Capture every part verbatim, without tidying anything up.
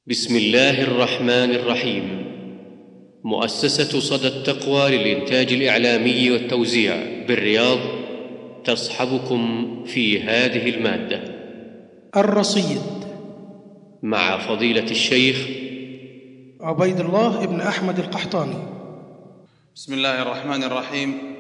بسم الله الرحمن الرحيم. مؤسسة صدى التقوى للإنتاج الإعلامي والتوزيع بالرياض تصحبكم في هذه المادة. الرصيد مع فضيلة الشيخ عبيد الله بن أحمد القحطاني. بسم الله الرحمن الرحيم.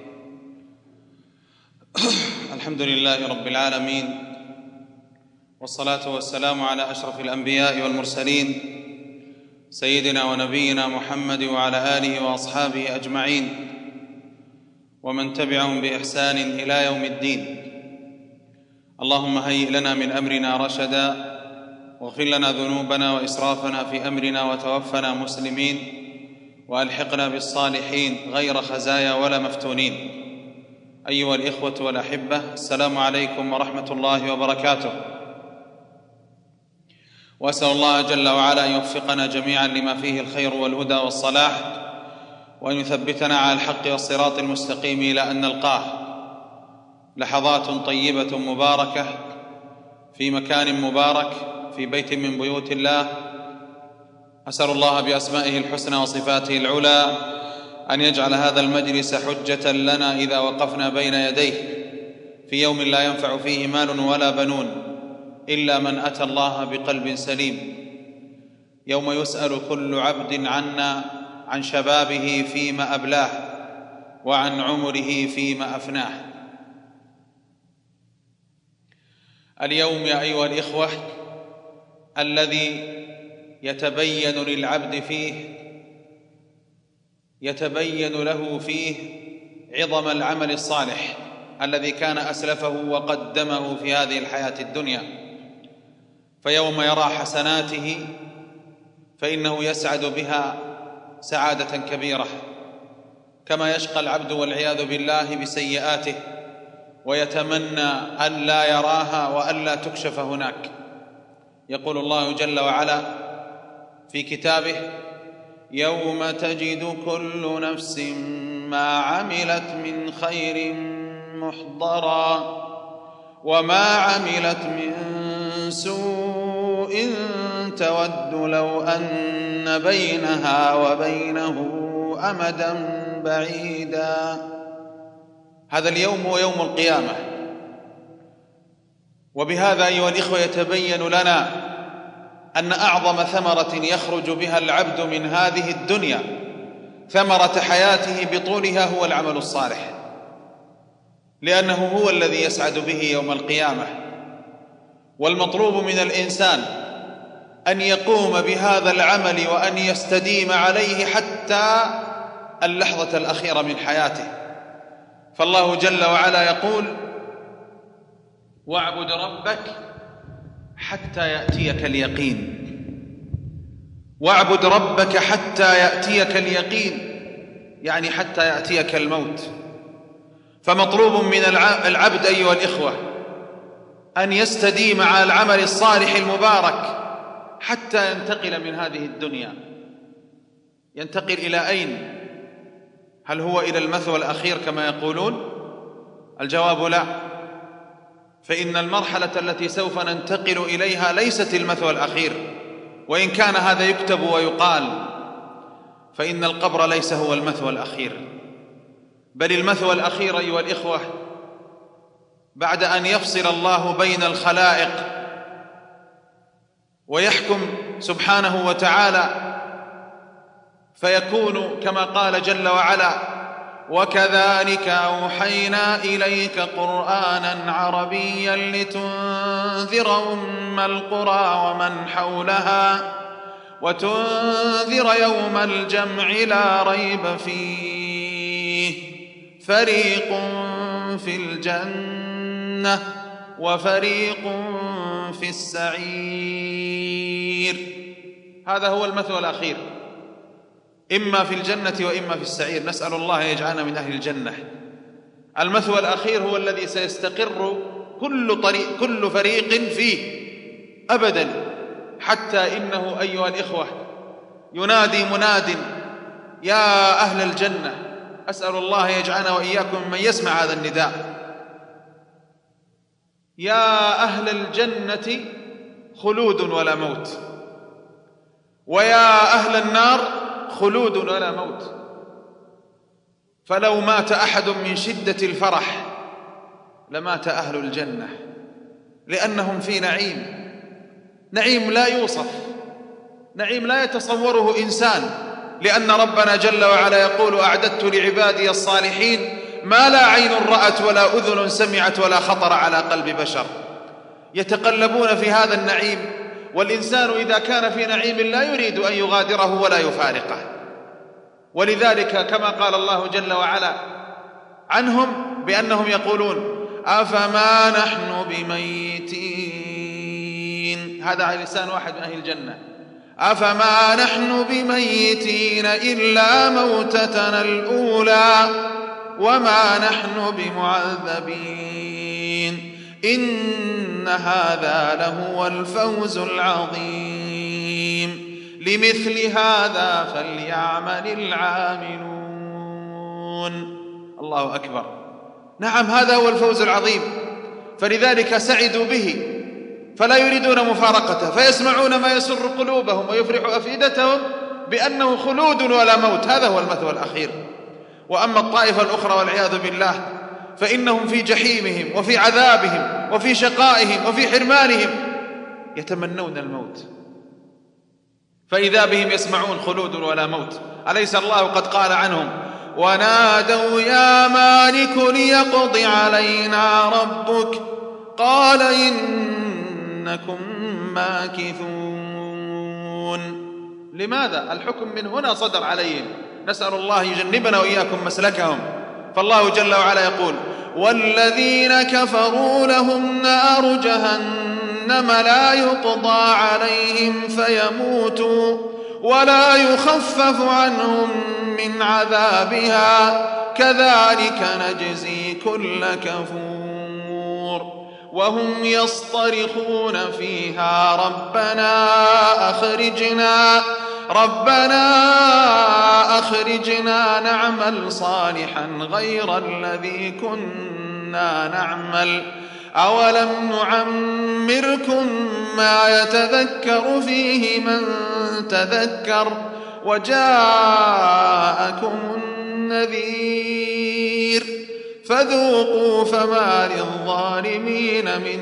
الحمد لله رب العالمين، والصلاة والسلام على أشرف الأنبياء والمرسلين سيدنا ونبينا محمد وعلى آله وأصحابه أجمعين ومن تبعهم بإحسان إلى يوم الدين. اللهم هيئ لنا من أمرنا رشدا، واغفر لنا ذنوبنا وإسرافنا في أمرنا، وتوفنا مسلمين، وألحقنا بالصالحين غير خزايا ولا مفتونين. أيها الإخوة والأحبة، السلام عليكم ورحمة الله وبركاته. وأسأل الله جل وعلا أن يوفقنا جميعا لما فيه الخير والهدى والصلاح، وأن يثبتنا على الحق والصراط المستقيم إلى أن نلقاه. لحظات طيبة مباركة في مكان مبارك في بيت من بيوت الله. أسأل الله بأسمائه الحسنى وصفاته العلى أن يجعل هذا المجلس حجة لنا إذا وقفنا بين يديه في يوم لا ينفع فيه مال ولا بنون إلا من أتى الله بقلب سليم، يوم يسأل كل عبد عنا عن شبابه فيما أبلاه وعن عمره فيما أفناه. اليوم يا أيها الإخوة الذي يتبين للعبد فيه يتبين له فيه عظم العمل الصالح الذي كان أسلفه وقدمه في هذه الحياة الدنيا. فيوم يرى حسناته فإنه يسعد بها سعادة كبيرة، كما يشقى العبد والعياذ بالله بسيئاته ويتمنى أن لا يراها وأن لا تكشف هناك. يقول الله جل وعلا في كتابه: يوم تجد كل نفس ما عملت من خير محضرا وما عملت من سوء تود لو أن بينها وبينه أمدا بعيدا. هذا اليوم هو يوم القيامة، وبهذا أيها الإخوة يتبين لنا أن أعظم ثمرة يخرج بها العبد من هذه الدنيا، ثمرة حياته بطولها، هو العمل الصالح، لأنه هو الذي يسعد به يوم القيامة. والمطلوب من الإنسان أن يقوم بهذا العمل وأن يستديم عليه حتى اللحظة الأخيرة من حياته. فالله جل وعلا يقول: واعبد ربك حتى يأتيك اليقين. واعبد ربك حتى يأتيك اليقين، يعني حتى يأتيك الموت. فمطلوب من العبد أيها الإخوة أن يستديم على العمل الصالح المبارك حتى ينتقل من هذه الدنيا. ينتقل إلى أين؟ هل هو إلى المثوى الأخير كما يقولون؟ الجواب لا، فإن المرحلة التي سوف ننتقل إليها ليست المثوى الأخير، وإن كان هذا يكتب ويقال، فإن القبر ليس هو المثوى الأخير، بل المثوى الأخير أيها الإخوة بعد أن يفصل الله بين الخلائق ويحكم سبحانه وتعالى، فيكون كما قال جل وعلا: وكذلك أوحينا إليك قرآنا عربيا لتنذر أم القرى ومن حولها وتنذر يوم الجمع لا ريب فيه فريق في الجنة وفريق في السعير. هذا هو المثوى الأخير، إما في الجنة وإما في السعير. نسأل الله يجعلنا من أهل الجنة. المثوى الأخير هو الذي سيستقر كل, طريق كل فريق فيه أبدا، حتى إنه أيها الإخوة ينادي مناد: يا أهل الجنة. أسأل الله يجعلنا وإياكم من يسمع هذا النداء: يا أهل الجنة خلود ولا موت. ويا أهل النار خلود ولا موت. فلو مات أحد من شدة الفرح لمات أهل الجنة، لأنهم في نعيم، نعيم لا يوصف، نعيم لا يتصوره إنسان، لأن ربنا جل وعلا يقول: أعددت لعبادي الصالحين ما لا عين رأت ولا أذن سمعت ولا خطر على قلب بشر. يتقلبون في هذا النعيم، والإنسان إذا كان في نعيم لا يريد أن يغادره ولا يفارقه. ولذلك كما قال الله جل وعلا عنهم بأنهم يقولون: أفما نحن بميتين. هذا على لسان واحد من أهل الجنة: أفما نحن بميتين إلا موتتنا الأولى وما نحن بمعذبين إن هذا لهو الفوز العظيم لمثل هذا فليعمل العاملون. الله أكبر. نعم، هذا هو الفوز العظيم، فلذلك سعدوا به فلا يريدون مفارقته، فيسمعون ما يسر قلوبهم ويفرح أفئدتهم بأنه خلود ولا موت. هذا هو المثوى الأخير. وأما الطائفة الأخرى والعياذ بالله فإنهم في جحيمهم وفي عذابهم وفي شقائهم وفي حرمانهم يتمنون الموت، فإذا بهم يسمعون خلود ولا موت. أليس الله قد قال عنهم: ونادوا يا مالك ليقض علينا ربك قال إنكم ماكثون. لماذا؟ الحكم من هنا صدر عليهم، نسأل الله يجنبنا وإياكم مسلكهم. فالله جل وعلا يقول: والذين كفروا لهم نار جهنم لا يقضى عليهم فيموتوا ولا يخفف عنهم من عذابها كذلك نجزي كل كفور. وهم يصطرخون فيها ربنا أخرجنا ربنا أخرجنا نعمل صالحا غير الذي كنا نعمل أولم نعمركم ما يتذكر فيه من تذكر وجاءكم النذير فذوقوا فما للظالمين من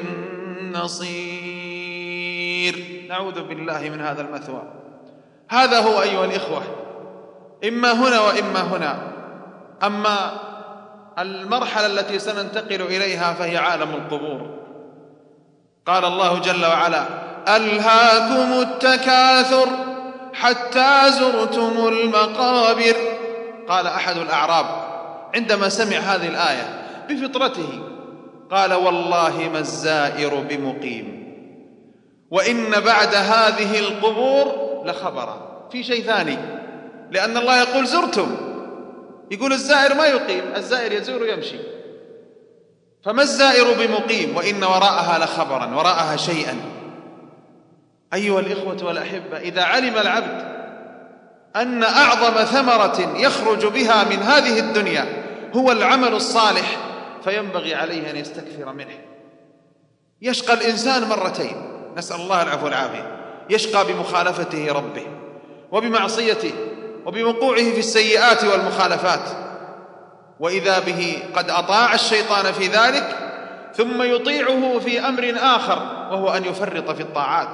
نصير. نعوذ بالله من هذا المثوى. هذا هو أيها الإخوة، إما هنا وإما هنا. أما المرحلة التي سننتقل إليها فهي عالم القبور. قال الله جل وعلا: ألهاكم التكاثر حتى زرتم المقابر. قال أحد الأعراب عندما سمع هذه الآية بفطرته قال: والله ما الزائر بمقيم، وإن بعد هذه القبور لخبرا. في شيء ثاني، لأن الله يقول زرتم، يقول الزائر ما يقيم، الزائر يزور ويمشي. فما الزائر بمقيم وإن وراءها لخبرا، وراءها شيئا. أيها الإخوة والأحبة، إذا علم العبد أن أعظم ثمرة يخرج بها من هذه الدنيا هو العمل الصالح فينبغي عليه أن يستكثر منه. يشقى الإنسان مرتين، نسأل الله العفو والعافية: يشقى بمخالفته ربه وبمعصيته وبوقوعه في السيئات والمخالفات، وإذا به قد أطاع الشيطان في ذلك ثم يطيعه في أمر آخر وهو أن يفرط في الطاعات،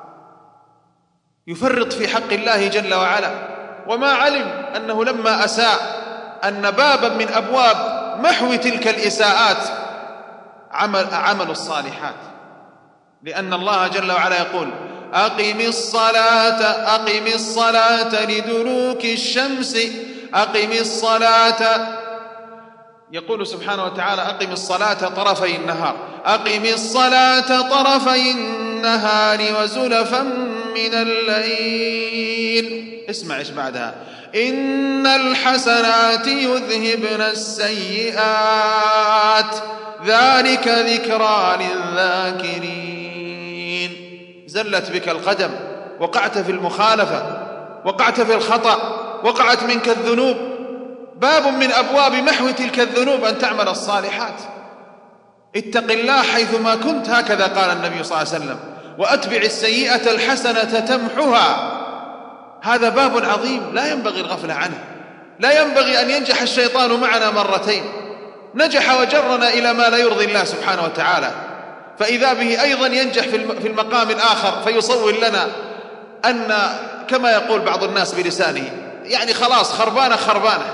يفرط في حق الله جل وعلا، وما علم أنه لما أساء أن بابا من أبواب محو تلك الإساءات عمل, عمل الصالحات. لأن الله جل وعلا يقول: أقم الصلاة أقم الصلاة لدلوك الشمس أقم الصلاة. يقول سبحانه وتعالى: أقم الصلاة طرفي النهار أقم الصلاة طرفي النهار وزلفا من الليل. اسمع إيش بعدها: إن الحسنات يذهبن السيئات ذلك ذكرى للذاكرين. زلت بك القدم، وقعت في المخالفة، وقعت في الخطأ، وقعت منك الذنوب، باب من أبواب محو تلك الذنوب أن تعمل الصالحات. اتق الله حيثما كنت، هكذا قال النبي صلى الله عليه وسلم: وأتبع السيئة الحسنة تمحها هذا باب عظيم لا ينبغي الغفلة عنه. لا ينبغي أن ينجح الشيطان معنا مرتين، نجح وجرنا إلى ما لا يرضي الله سبحانه وتعالى، فإذا به أيضا ينجح في المقام الآخر فيصور لنا أن كما يقول بعض الناس بلسانه يعني خلاص خربانة خربانة،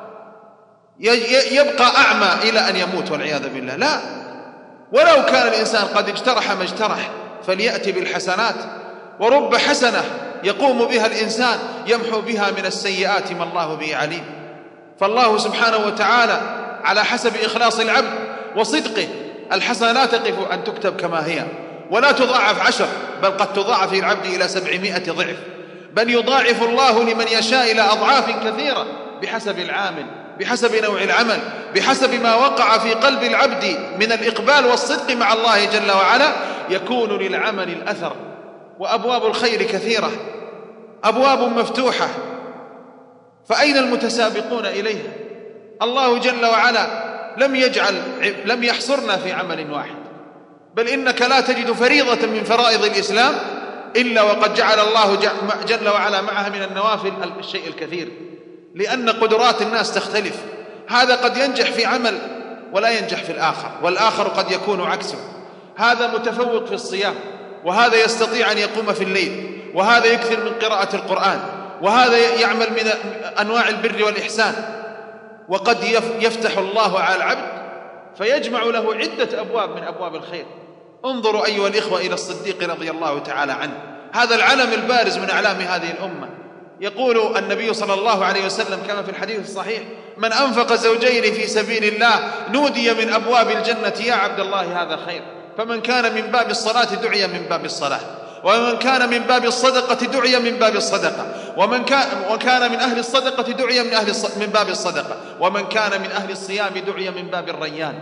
يبقى أعمى إلى أن يموت والعياذ بالله. لا، ولو كان الإنسان قد اجترح ما اجترح فليأتي بالحسنات، ورب حسنة يقوم بها الإنسان يمحو بها من السيئات ما الله به عليم. فالله سبحانه وتعالى على حسب إخلاص العبد وصدقه الحسنة لا تقف أن تكتب كما هي ولا تضاعف عشر، بل قد تضاعف العبد إلى سبعمائة ضعف، بل يضاعف الله لمن يشاء إلى أضعاف كثيرة بحسب العامل، بحسب نوع العمل، بحسب ما وقع في قلب العبد من الإقبال والصدق مع الله جل وعلا يكون للعمل الأثر. وأبواب الخير كثيرة، أبواب مفتوحة، فأين المتسابقون إليها؟ الله جل وعلا لم يجعل لم يحصرنا في عمل واحد، بل إنك لا تجد فريضة من فرائض الإسلام إلا وقد جعل الله جل وعلا معها من النوافل الشيء الكثير، لأن قدرات الناس تختلف، هذا قد ينجح في عمل ولا ينجح في الآخر، والآخر قد يكون عكسه. هذا متفوق في الصيام، وهذا يستطيع أن يقوم في الليل، وهذا يكثر من قراءة القرآن، وهذا يعمل من أنواع البر والإحسان. وقد يفتح الله على العبد فيجمع له عدة أبواب من أبواب الخير. انظروا أيها الإخوة إلى الصديق رضي الله تعالى عنه، هذا العلم البارز من أعلام هذه الأمة. يقول النبي صلى الله عليه وسلم كما في الحديث الصحيح: من أنفق زوجين في سبيل الله نودي من أبواب الجنة يا عبد الله هذا خير. فمن كان من باب الصلاة دعي من باب الصلاة، ومن كان من باب الصدقة دعي من باب الصدقة، ومن كان وكان من أهل الصدقة دعي من أهل من باب الصدقة، ومن كان من أهل الصيام دعي من باب الريان.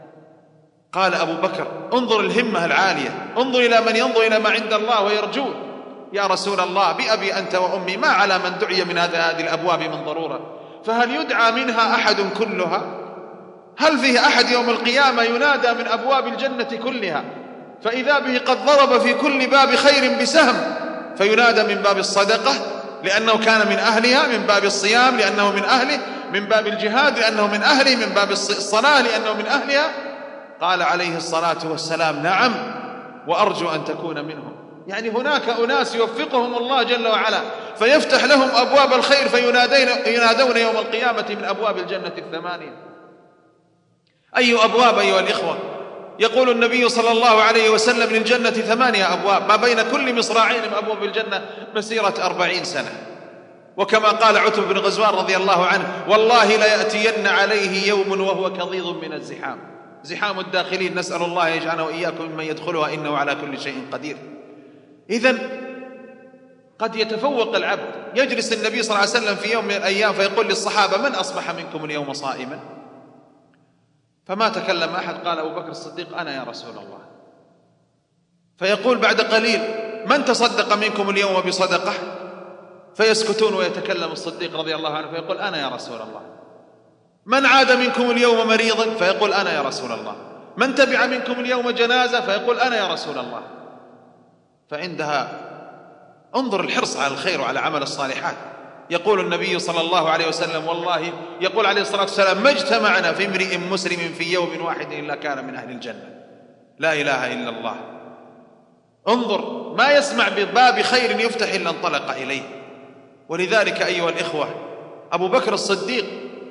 قال أبو بكر: انظر الهمة العالية، انظر إلى من ينظر إلى ما عند الله ويرجوه. يا رسول الله بأبي أنت وأمي ما على من دعي من هذه الأبواب من ضرورة، فهل يدعى منها أحد كلها؟ هل فيه أحد يوم القيامة ينادى من أبواب الجنة كلها فإذا به قد ضرب في كل باب خير بسهم، فينادى من باب الصدقة لأنه كان من أهلها، من باب الصيام لأنه من أهله، من باب الجهاد لأنه من أهله، من باب الصلاة لأنه من أهلها؟ قال عليه الصلاة والسلام: نعم، وأرجو أن تكون منهم. يعني هناك أناس يوفقهم الله جل وعلا فيفتح لهم أبواب الخير فينادون يوم القيامة من أبواب الجنة الثمانية. أي أبواب أيها الإخوة؟ يقول النبي صلى الله عليه وسلم: للجنة ثمانية أبواب، ما بين كل مصراعين من أبواب الجنة مسيرة أربعين سنة. وكما قال عتبة بن غزوان رضي الله عنه: والله ليأتين عليه يوم وهو كضيض من الزحام، زحام الداخلين، نسأل الله يجعلنا وإياكم ممن يدخلها إنه على كل شيء قدير. إذن قد يتفوق العبد، يجلس النبي صلى الله عليه وسلم في يوم من الأيام فيقول للصحابة: من أصبح منكم اليوم صائما؟ فما تكلم أحد، قال أبو بكر الصديق: أنا يا رسول الله. فيقول بعد قليل: من تصدق منكم اليوم بصدقة؟ فيسكتون ويتكلم الصديق رضي الله عنه فيقول: أنا يا رسول الله. من عاد منكم اليوم مريضا؟ فيقول: أنا يا رسول الله. من تبع منكم اليوم جنازة؟ فيقول: أنا يا رسول الله. فعندها انظر الحرص على الخير وعلى عمل الصالحات. يقول النبي صلى الله عليه وسلم: والله يقول عليه الصلاة والسلام: ما اجتمعنا في امرئ مسلم في يوم واحد إلا كان من أهل الجنة. لا إله إلا الله. انظر، ما يسمع بباب خير يفتح إلا انطلق إليه. ولذلك أيها الإخوة أبو بكر الصديق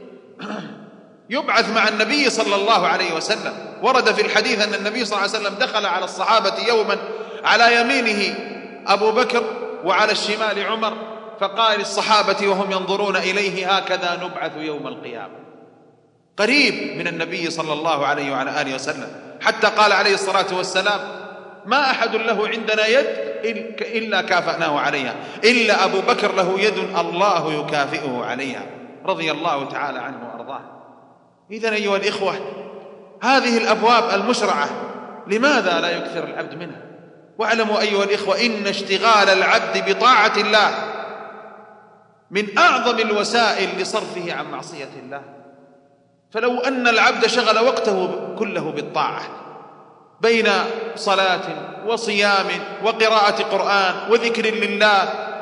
يبعث مع النبي صلى الله عليه وسلم. ورد في الحديث أن النبي صلى الله عليه وسلم دخل على الصحابة يوما على يمينه أبو بكر وعلى الشمال عمر، فقال للصحابة وهم ينظرون إليه: هكذا نبعث يوم القيامة. قريب من النبي صلى الله عليه وعلى آله وسلم، حتى قال عليه الصلاة والسلام: ما أحد له عندنا يد إلا كافأناه عليها، إلا أبو بكر له يد الله يكافئه عليها، رضي الله تعالى عنه وأرضاه. إذن أيها الإخوة هذه الأبواب المشرعة لماذا لا يكثر العبد منها؟ واعلموا أيها الإخوة إن اشتغال العبد بطاعة الله من أعظم الوسائل لصرفه عن معصية الله. فلو أن العبد شغل وقته كله بالطاعة بين صلاة وصيام وقراءة قرآن وذكر لله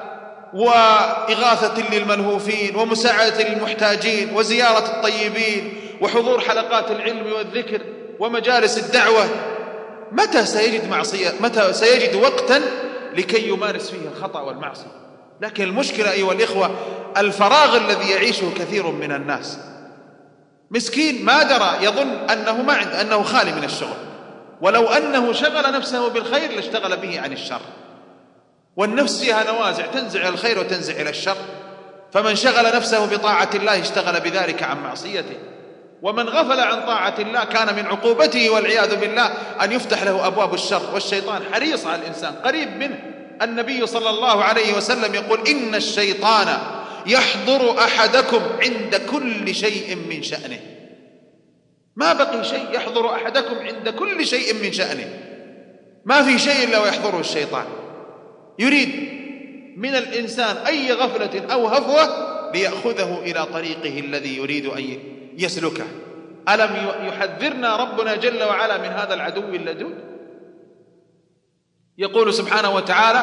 وإغاثة للملهوفين ومساعدة للمحتاجين وزيارة الطيبين وحضور حلقات العلم والذكر ومجالس الدعوة، متى سيجد معصية؟ متى سيجد وقتا لكي يمارس فيه الخطأ والمعصية؟ لكن المشكلة أيها الإخوة الفراغ الذي يعيشه كثير من الناس. مسكين ما درى، يظن أنه ما عند أنه خالي من الشغل، ولو أنه شغل نفسه بالخير لاشتغل به عن الشر. والنفس فيها نوازع، تنزع إلى الخير وتنزع إلى الشر، فمن شغل نفسه بطاعة الله اشتغل بذلك عن معصيته، ومن غفل عن طاعة الله كان من عقوبته والعياذ بالله أن يفتح له أبواب الشر، والشيطان حريص على الإنسان قريب منه. النبي صلى الله عليه وسلم يقول: إن الشيطان يحضر أحدكم عند كل شيء من شأنه. ما بقي شيء، يحضر أحدكم عند كل شيء من شأنه، ما في شيء إلا ويحضره الشيطان. يريد من الإنسان أي غفلة أو هفوة ليأخذه إلى طريقه الذي يريد أن يسلكه. ألم يحذرنا ربنا جل وعلا من هذا العدو اللدود؟ يقول سبحانه وتعالى: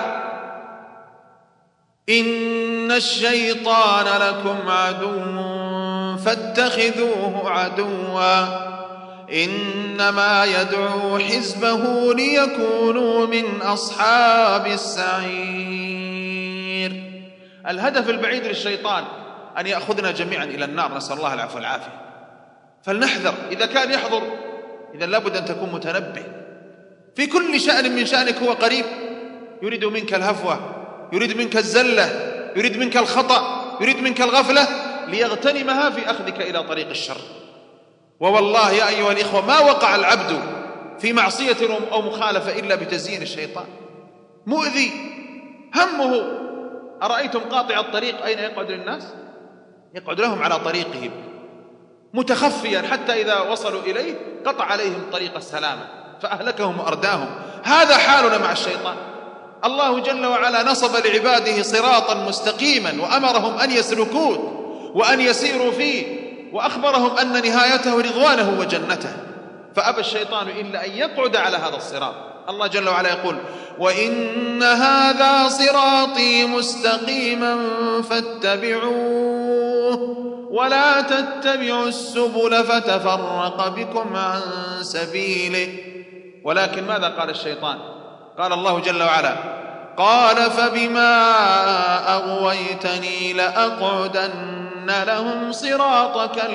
إن الشيطان لكم عدو فاتخذوه عدوا إنما يدعو حزبه ليكونوا من أصحاب السعير. الهدف البعيد للشيطان أن يأخذنا جميعا إلى النار، نسأل الله العفو والعافية. فلنحذر، إذا كان يحضر إذا لابد أن تكون متنبه في كل شأن من شأنك. هو قريب، يريد منك الهفوة، يريد منك الزلة، يريد منك الخطأ، يريد منك الغفلة ليغتنمها في أخذك إلى طريق الشر. ووالله يا أيها الإخوة ما وقع العبد في معصية أو مخالفة إلا بتزيين الشيطان، مؤذي همه. أرأيتم قاطع الطريق أين يقعد للناس؟ يقعد لهم على طريقهم متخفيا، حتى إذا وصلوا إليه قطع عليهم طريق السلامة فأهلكهم وأرداهم. هذا حالنا مع الشيطان. الله جل وعلا نصب لعباده صراطا مستقيما وأمرهم أن يسلكوه وأن يسيروا فيه، وأخبرهم أن نهايته رضوانه وجنته، فأبى الشيطان إلا أن يقعد على هذا الصراط. الله جل وعلا يقول: وإن هذا صراطي مستقيما فاتبعوه ولا تتبعوا السبل فتفرق بكم عن سبيله. ولكن ماذا قال الشيطان؟ قال الله جل وعلا: قال فبما أغويتني لأقعدن لهم صراطك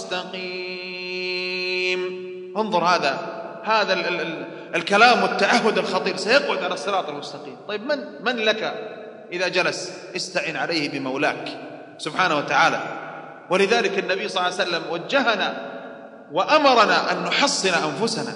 المستقيم. انظر هذا هذا ال ال ال الكلام والتعهد الخطير، سيقعد على الصراط المستقيم. طيب من من لك إذا جلس؟ استعن عليه بمولاك سبحانه وتعالى. ولذلك النبي صلى الله عليه وسلم وجهنا وأمرنا أن نحصن أنفسنا.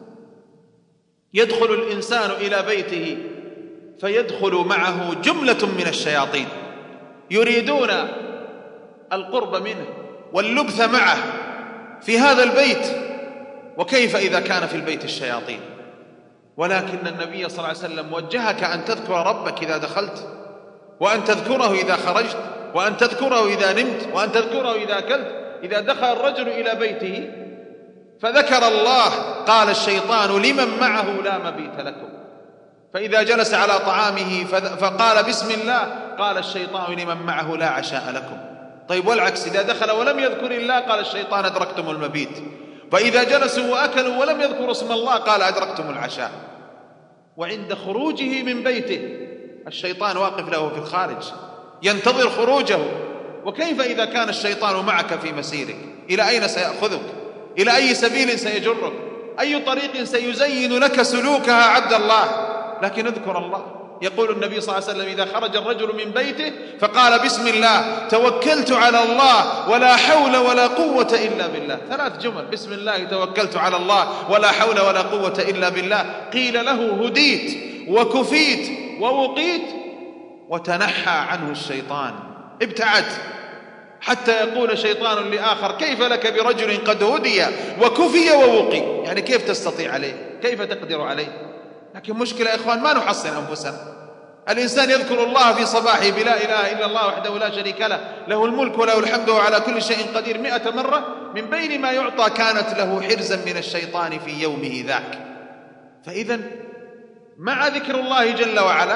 يدخل الإنسان إلى بيته فيدخل معه جملة من الشياطين يريدون القرب منه واللبث معه في هذا البيت، وكيف إذا كان في البيت الشياطين؟ ولكن النبي صلى الله عليه وسلم وجهك أن تذكر ربك إذا دخلت، وأن تذكره إذا خرجت، وأن تذكره إذا نمت، وأن تذكره إذا أكلت. إذا دخل الرجل إلى بيته فذكر الله قال الشيطان لمن معه لا مبيت لكم. فإذا جلس على طعامه فقال بسم الله قال الشيطان لمن معه لا عشاء لكم. طيب والعكس، إذا دخل ولم يذكر الله قال الشيطان أدركتم المبيت. فإذا جلسوا وأكلوا ولم يذكروا اسم الله قال أدركتم العشاء. وعند خروجه من بيته الشيطان واقف له في الخارج ينتظر خروجه. وكيف إذا كان الشيطان معك في مسيرك؟ إلى أين سيأخذك؟ إلى أي سبيل سيجرك؟ أي طريق سيزين لك سلوكها عبد الله؟ لكن اذكر الله. يقول النبي صلى الله عليه وسلم: إذا خرج الرجل من بيته فقال بسم الله توكلت على الله ولا حول ولا قوة إلا بالله. ثلاث جمل: بسم الله توكلت على الله ولا حول ولا قوة إلا بالله. قيل له: هديت وكفيت ووقيت، وتنحى عنه الشيطان، ابتعد. حتى يقول شيطان لآخر: كيف لك برجل قد هدي وكفي ووقي؟ يعني كيف تستطيع عليه؟ كيف تقدر عليه؟ لكن مشكلة يا إخوان ما نحصن أنفسنا. الإنسان يذكر الله في صباحه بلا إله إلا الله وحده لا شريك له، له الملك وله الحمد وعلى كل شيء قدير مئة مرة، من بين ما يعطى كانت له حرزا من الشيطان في يومه ذاك. فإذا مع ذكر الله جل وعلا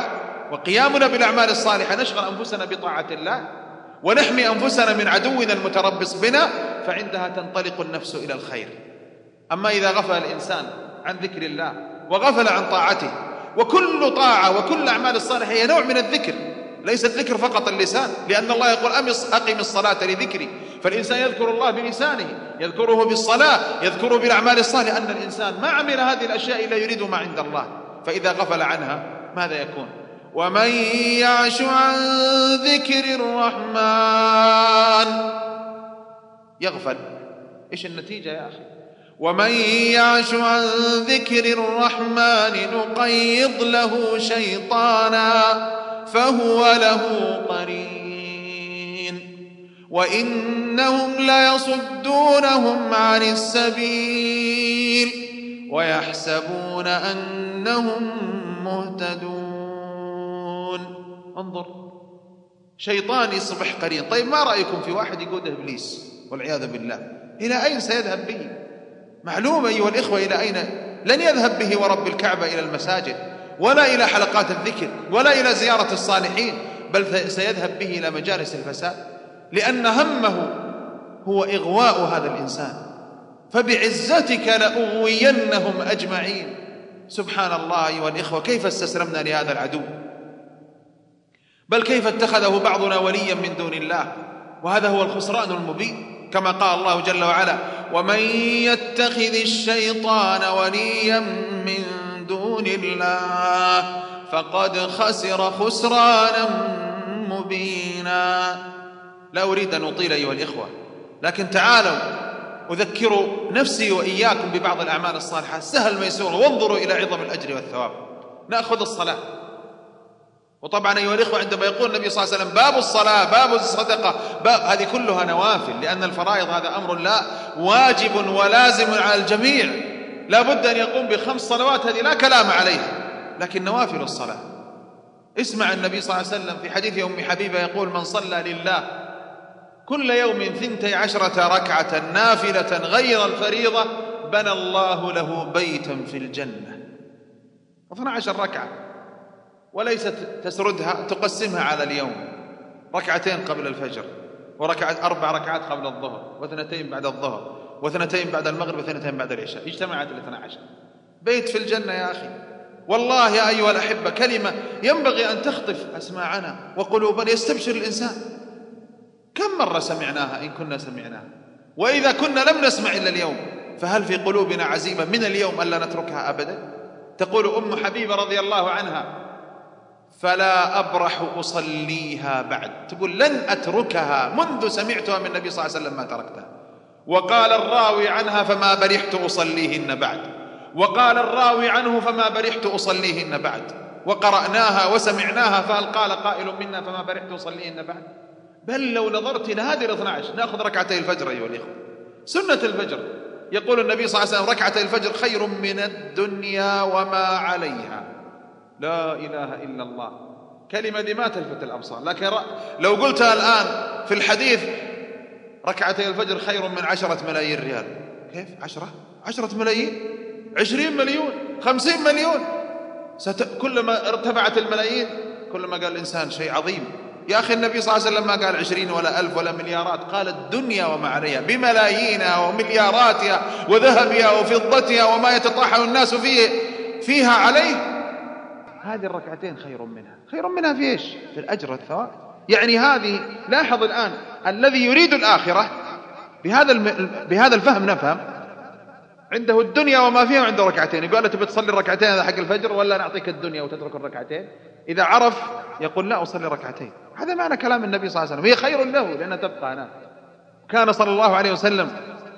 وقيامنا بالأعمال الصالحة نشغل أنفسنا بطاعة الله ونحمي أنفسنا من عدونا المتربص بنا، فعندها تنطلق النفس إلى الخير. أما إذا غفل الإنسان عن ذكر الله وغفل عن طاعته، وكل طاعة وكل أعمال الصالحة هي نوع من الذكر، ليس الذكر فقط اللسان، لأن الله يقول أقم الصلاة لذكري، فالإنسان يذكر الله بلسانه، يذكره بالصلاة، يذكره بالأعمال الصالحة، أن الإنسان ما عمل هذه الأشياء إلا يريد ما عند الله، فإذا غفل عنها ماذا يكون؟ ومن يعش عن ذكر الرحمن يغفل. إيش النتيجة يا أخي؟ ومن يعش عن ذكر الرحمن نقيض له شيطانا فهو له قرين وإنهم ليصدونهم عن السبيل ويحسبون أنهم مهتدون. انظر، شيطان يصبح قرين. طيب ما رأيكم في واحد يقوده إبليس والعياذ بالله؟ إلى أين سيذهب به؟ معلوم أيها الإخوة إلى أين. لن يذهب به ورب الكعبة إلى المساجد ولا إلى حلقات الذكر ولا إلى زيارة الصالحين، بل سيذهب به إلى مجالس الفساد، لأن همه هو إغواء هذا الإنسان. فبعزتك لأغوينهم أجمعين. سبحان الله أيها الإخوة، كيف استسلمنا لهذا العدو، بل كيف اتخذه بعضنا وليا من دون الله، وهذا هو الخسران المبين، كما قال الله جل وعلا: ومن يتخذ الشيطان وليا من دون الله فقد خسر خسرانا مبينا. لا أريد أن أطيل أيها الإخوة، لكن تعالوا أذكر نفسي وإياكم ببعض الأعمال الصالحة سهل ميسور، وانظروا إلى عظم الأجر والثواب. نأخذ الصلاة، وطبعا أيها الإخوة عندما يقول النبي صلى الله عليه وسلم باب الصلاة باب الصدقة باب، هذه كلها نوافل، لأن الفرائض هذا أمر لا واجب ولازم على الجميع، لا بد أن يقوم بخمس صلوات، هذه لا كلام عليها، لكن نوافل الصلاة. اسمع النبي صلى الله عليه وسلم في حديث أم حبيبة يقول: من صلى لله كل يوم ثنتي عشرة ركعة نافلة غير الفريضة بنى الله له بيتا في الجنة. اثنتا عشرة ركعة، وليست تسردها تقسمها على اليوم، ركعتين قبل الفجر، وركعة أربع ركعات قبل الظهر، واثنتين بعد الظهر، واثنتين بعد المغرب، واثنتين بعد العشاء، اجتمعت الاثنى عشر بيت في الجنة. يا أخي والله يا أيها الأحبة كلمة ينبغي أن تخطف أسماعنا وقلوبنا، يستبشر الإنسان. كم مرة سمعناها إن كنا سمعناها، وإذا كنا لم نسمع إلا اليوم، فهل في قلوبنا عزيمة من اليوم ألا نتركها أبدا؟ تقول أم حبيبة رضي الله عنها: فلا أبرح أصليها بعد، تقول لن أتركها منذ سمعتها من النبي صلى الله عليه وسلم ما تركتها. وقال الراوي عنها: فما برحت أصليهن بعد. وقال الراوي عنه: فما برحت أصليهن بعد. وقرأناها وسمعناها، فهل قال قائل منا: فما برحت أصليهن بعد؟ بل لو نظرت إلى هذه الاثنى عشر، نأخذ ركعتي الفجر أيها الإخوة، سنة الفجر، يقول النبي صلى الله عليه وسلم: ركعتي الفجر خير من الدنيا وما عليها. لا إله إلا الله، كلمة دي ما تلفت الأبصار، لكن لو قلتها الآن في الحديث: ركعتي الفجر خير من عشرة ملايين ريال، كيف عشرة؟ عشرة ملايين، عشرين مليون، خمسين مليون، ست... كلما ارتفعت الملايين كلما قال الإنسان شيء عظيم. يا أخي النبي صلى الله عليه وسلم ما قال عشرين ولا ألف ولا مليارات، قال الدنيا وما عليها بملايينها وملياراتها وذهبها وفضتها وما يتطاحن الناس فيه فيها عليه. هذه الركعتين خير منها، خير منها في إيش؟ في الأجر والثواب. يعني هذه، لاحظ الآن الذي يريد الآخرة بهذا الم... بهذا الفهم نفهم، عنده الدنيا وما فيها وعنده ركعتين، يقول له: تبي تصلي الركعتين هذا حق الفجر ولا نعطيك الدنيا وتترك الركعتين؟ إذا عرف يقول: لا أصلي ركعتين. هذا معنى كلام النبي صلى الله عليه وسلم، هي خير له لأنها تبقى هناك. كان صلى الله عليه وسلم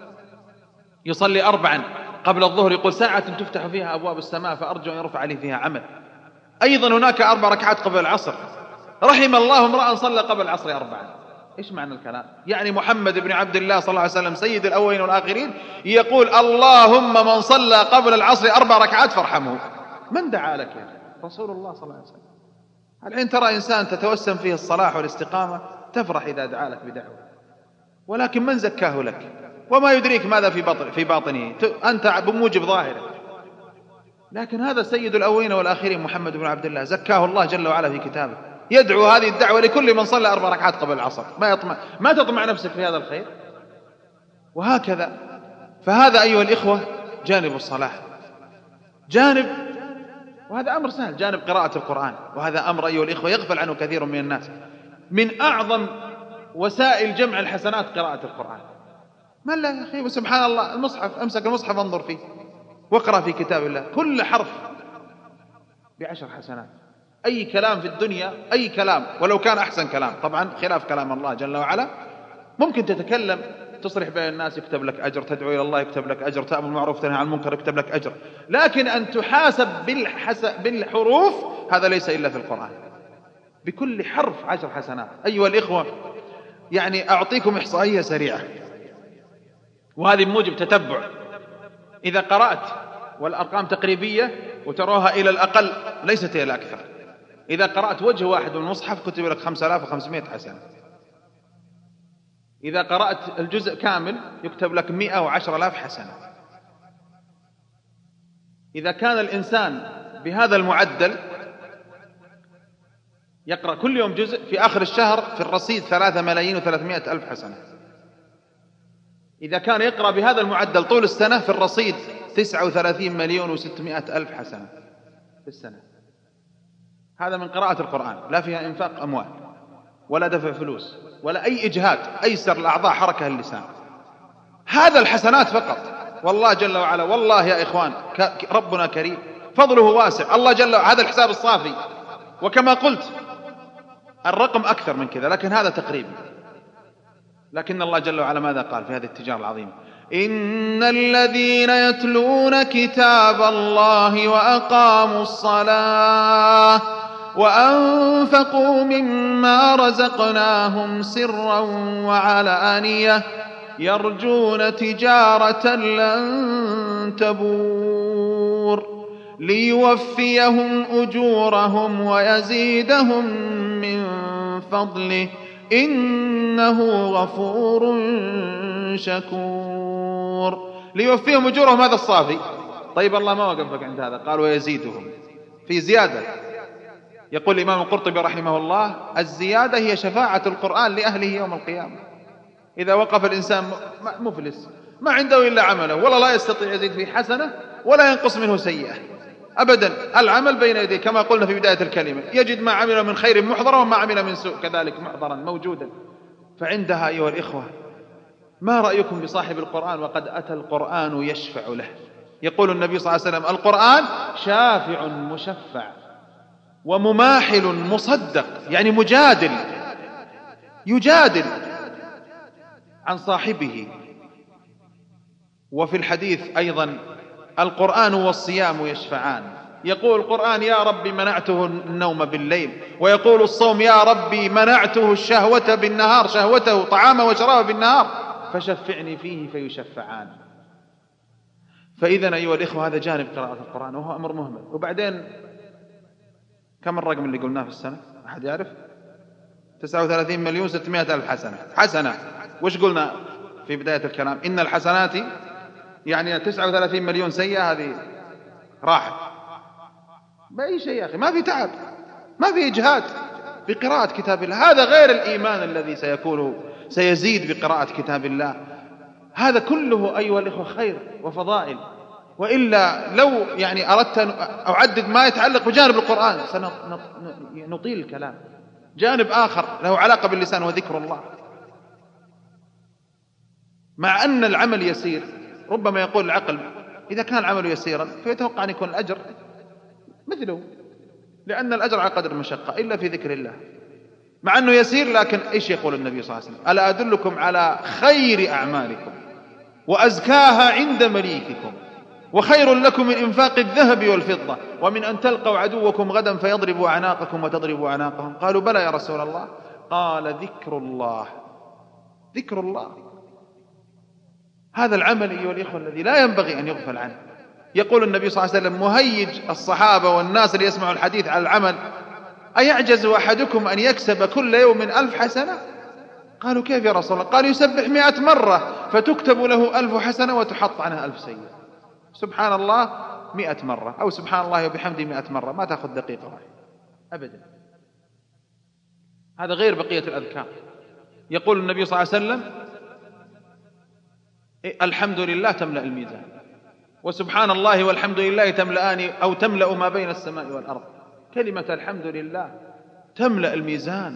يصلي أربعا قبل الظهر، يقول: ساعة تفتح فيها أبواب السماء فأرجو أن يرفع لي فيها عمل. أيضا هناك أربع ركعات قبل العصر، رحم الله امرأ صلى قبل العصر أربعا. إيش معنى الكلام؟ يعني محمد بن عبد الله صلى الله عليه وسلم سيد الأولين والآخرين يقول: اللهم من صلى قبل العصر أربع ركعات فارحمه. من دعا لك يا أخي؟ رسول الله صلى الله عليه وسلم. الحين ترى إنسان تتوسم فيه الصلاح والاستقامة، تفرح إذا دعا لك بدعوة، ولكن من زكاه لك؟ وما يدريك ماذا في باطن في باطنه، أنت بموجب ظاهره. لكن هذا سيد الأولين والآخرين محمد بن عبد الله زكاه الله جل وعلا في كتابه، يدعو هذه الدعوة لكل من صلى أربع ركعات قبل العصر. ما يطمع ما تطمع نفسك في هذا الخير؟ وهكذا. فهذا أيها الإخوة جانب الصلاة. جانب، وهذا أمر سهل، جانب قراءة القرآن، وهذا أمر أيها الإخوة يغفل عنه كثير من الناس. من أعظم وسائل جمع الحسنات قراءة القرآن. ما لا يا أخي، وسبحان الله المصحف، أمسك المصحف انظر فيه واقرأ في كتاب الله، كل حرف بعشر حسنات. أي كلام في الدنيا، أي كلام ولو كان أحسن كلام، طبعا خلاف كلام الله جل وعلا، ممكن تتكلم تصلح بين الناس يكتب لك أجر، تدعو إلى الله يكتب لك أجر، تأمر بالمعروف تنهى عن المنكر يكتب لك أجر. لكن أن تحاسب بالحروف هذا ليس إلا في القرآن، بكل حرف عشر حسنات. أيها الإخوة، يعني أعطيكم إحصائية سريعة، وهذه بموجب تتبع. إذا قرأت، والأرقام تقريبية وتراها إلى الأقل ليست إلى الأكثر، إذا قرأت وجه واحد من المصحف كتب لك خمسة آلاف وخمسمائة حسنة. إذا قرأت الجزء كامل يكتب لك مئة وعشرة آلاف حسنة. إذا كان الإنسان بهذا المعدل يقرأ كل يوم جزء، في آخر الشهر في الرصيد ثلاثة ملايين وثلاثمائة ألف حسنة. إذا كان يقرأ بهذا المعدل طول السنة في الرصيد تسعة وثلاثين مليون وستمائة ألف حسنة في السنة. هذا من قراءة القرآن، لا فيها إنفاق أموال ولا دفع فلوس ولا أي إجهاد، أيسر الأعضاء حركة اللسان. هذا الحسنات فقط. والله جل وعلا، والله يا إخوان ربنا كريم، فضله واسع. الله جل وعلا، هذا الحساب الصافي، وكما قلت الرقم أكثر من كذا، لكن هذا تقريبا. لكن الله جل وعلا ماذا قال في هذه التجارة العظيمة؟ إن الذين يتلون كتاب الله وأقاموا الصلاة وأنفقوا مما رزقناهم سرا وعلانية يرجون تجارة لن تبور ليوفيهم أجورهم ويزيدهم من فضله إنه غفور شكور. ليوفيهم أجورهم، هذا الصافي. طيب الله ما وقفك عند هذا، قال ويزيدهم، في زيادة. يقول الإمام القرطبي رحمه الله: الزيادة هي شفاعة القرآن لأهله يوم القيامة. إذا وقف الإنسان مفلس ما عنده إلا عمله، والله لا يستطيع يزيد فيه حسنة ولا ينقص منه سيئة أبدا. العمل بين يديه كما قلنا في بداية الكلمة، يجد ما عمل من خير محضرا وما عمل من سوء كذلك محضرا موجودا. فعندها أيها الإخوة، ما رأيكم بصاحب القرآن وقد أتى القرآن يشفع له؟ يقول النبي صلى الله عليه وسلم: القرآن شافع مشفع ومماحل مصدق، يعني مجادل، يجادل عن صاحبه. وفي الحديث أيضا: القرآن والصيام يشفعان. يقول القرآن: يا ربي منعته النوم بالليل، ويقول الصوم: يا ربي منعته الشهوة بالنهار، شهوته طعامه وشرابه بالنهار، فشفعني فيه فيشفعان. فإذا أيها الإخوة هذا جانب قراءة القرآن، وهو أمر مهمل. وبعدين كم الرقم اللي قلناه في السنة؟ أحد يعرف؟ تسعة وثلاثين مليون وستمائة ألف حسنة. حسنة وش قلنا في بداية الكلام؟ إن الحسنات، يعني تسعة وثلاثين مليون سيئة هذه راحت بأي شيء يا أخي، ما في تعب، ما في إجهاد بقراءة كتاب الله. هذا غير الإيمان الذي سيكون سيزيد بقراءة كتاب الله. هذا كله أيها الإخوة خير وفضائل. وإلا لو يعني أردت أن أعدد ما يتعلق بجانب القرآن سنطيل الكلام. جانب آخر له علاقة باللسان وذكر الله. مع أن العمل يسير، ربما يقول العقل إذا كان العمل يسيرا فيتوقع أن يكون الأجر مثله، لأن الأجر على قدر المشقة، إلا في ذكر الله. مع أنه يسير، لكن إيش يقول النبي صلى الله عليه وسلم؟ ألا أدلكم على خير أعمالكم وأزكاها عند مليككم وخير لكم من إنفاق الذهب والفضة ومن أن تلقوا عدوكم غدا فيضربوا أعناقكم وتضربوا أعناقهم. قالوا: بلى يا رسول الله. قال: ذكر الله. ذكر الله هذا العمل أيها الإخوة الذي لا ينبغي أن يغفل عنه. يقول النبي صلى الله عليه وسلم مهيج الصحابة والناس اللي يسمعوا الحديث على العمل: أيعجز أحدكم أن يكسب كل يوم ألف حسنة؟ قالوا: كيف يا رسول الله؟ قال: يسبح مئة مرة فتكتب له ألف حسنة وتحط عنها ألف سيئة. سبحان الله، مئة مرة أو سبحان الله وبحمده مئة مرة، ما تأخذ دقيقة واحدة أبدا. هذا غير بقية الأذكار. يقول النبي صلى الله عليه وسلم الحمد لله تملأ الميزان، وسبحان الله والحمد لله تملأان أو تملأ ما بين السماء والأرض. كلمة الحمد لله تملأ الميزان.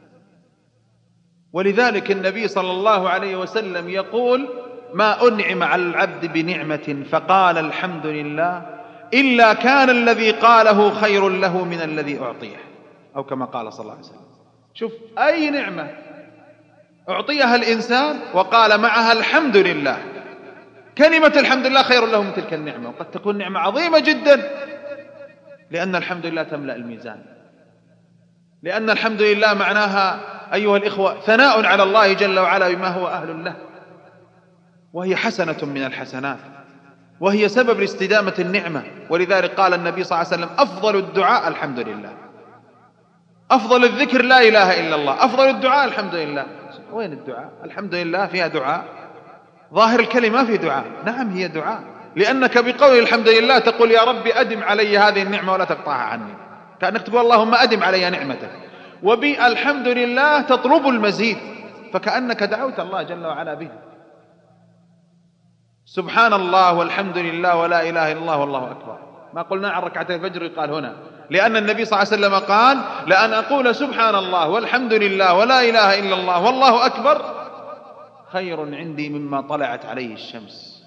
ولذلك النبي صلى الله عليه وسلم يقول ما أنعم على العبد بنعمة فقال الحمد لله إلا كان الذي قاله خير له من الذي أعطيه، أو كما قال صلى الله عليه وسلم. شوف أي نعمة أعطيها الإنسان وقال معها الحمد لله، كلمة الحمد لله خير له من تلك النعمة، وقد تكون نعمة عظيمة جدا، لأن الحمد لله تملأ الميزان. لأن الحمد لله معناها أيها الإخوة ثناء على الله جل وعلا بما هو أهل له، وهي حسنة من الحسنات، وهي سبب لاستدامة النعمة. ولذلك قال النبي صلى الله عليه وسلم أفضل الدعاء الحمد لله، أفضل الذكر لا إله إلا الله، أفضل الدعاء الحمد لله. وين الدعاء؟ الحمد لله فيها دعاء؟ ظاهر الكلمة في دعاء، نعم هي دعاء، لأنك بقول الحمد لله تقول يا ربي أدم علي هذه النعمة ولا تقطعها عني، كأنك تقول اللهم أدم علي نعمتك. وبالحمد لله تطلب المزيد، فكأنك دعوت الله جل وعلا به. سبحان الله والحمد لله ولا إله إلا الله والله أكبر، ما قلنا عن ركعتي الفجر قال هنا، لأن النبي صلى الله عليه وسلم قال لأن أقول سبحان الله والحمد لله ولا إله إلا الله والله أكبر خير عندي مما طلعت عليه الشمس.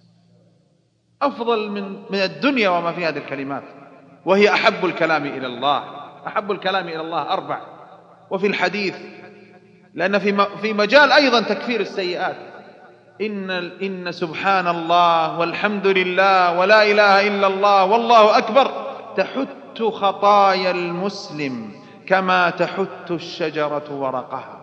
أفضل من من الدنيا وما في هذه الكلمات، وهي أحب الكلام إلى الله. أحب الكلام إلى الله أربع، وفي الحديث لأن في في مجال أيضا تكفير السيئات إن إن سبحان الله والحمد لله ولا إله إلا الله والله أكبر تحت خطايا المسلم كما تحت الشجرة ورقها.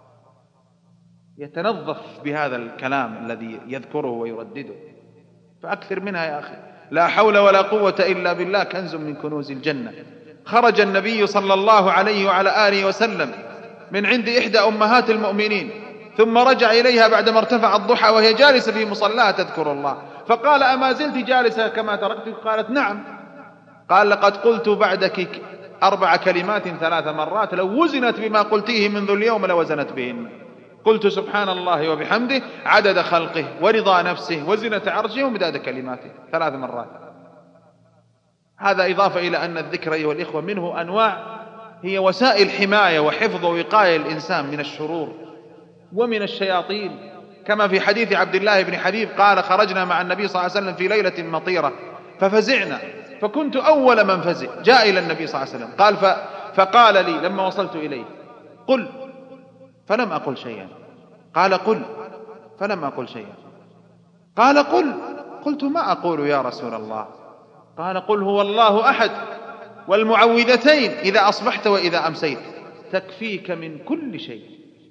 يتنظف بهذا الكلام الذي يذكره ويردده، فأكثر منها يا أخي. لا حول ولا قوة إلا بالله كنز من كنوز الجنة. خرج النبي صلى الله عليه وعلى آله وسلم من عند إحدى أمهات المؤمنين، ثم رجع إليها بعدما ارتفع الضحى وهي جالسة في مصلاها تذكر الله، فقال أما زلت جالسة كما تركتك؟ قالت نعم. قال لقد قلت بعدك أربع كلمات ثلاث مرات لو وزنت بما قلتيه منذ اليوم لوزنت بهن. قلت سبحان الله وبحمده عدد خلقه ورضا نفسه وزنة عرشه ومداد كلماته ثلاث مرات. هذا إضافة إلى أن الذكر أيها الإخوة منه أنواع هي وسائل حماية وحفظ ووقاية الإنسان من الشرور ومن الشياطين، كما في حديث عبد الله بن حبيب قال خرجنا مع النبي صلى الله عليه وسلم في ليلة مطيرة ففزعنا، فكنت أول من فزع. جاء إلى النبي صلى الله عليه وسلم قال ف... فقال لي لما وصلت إليه قل، فلم أقل شيئا. قال قل، فلم أقل شيئا. قال قل، قلت ما أقول يا رسول الله. قال قل هو الله أحد والمعوذتين إذا أصبحت وإذا أمسيت تكفيك من كل شيء،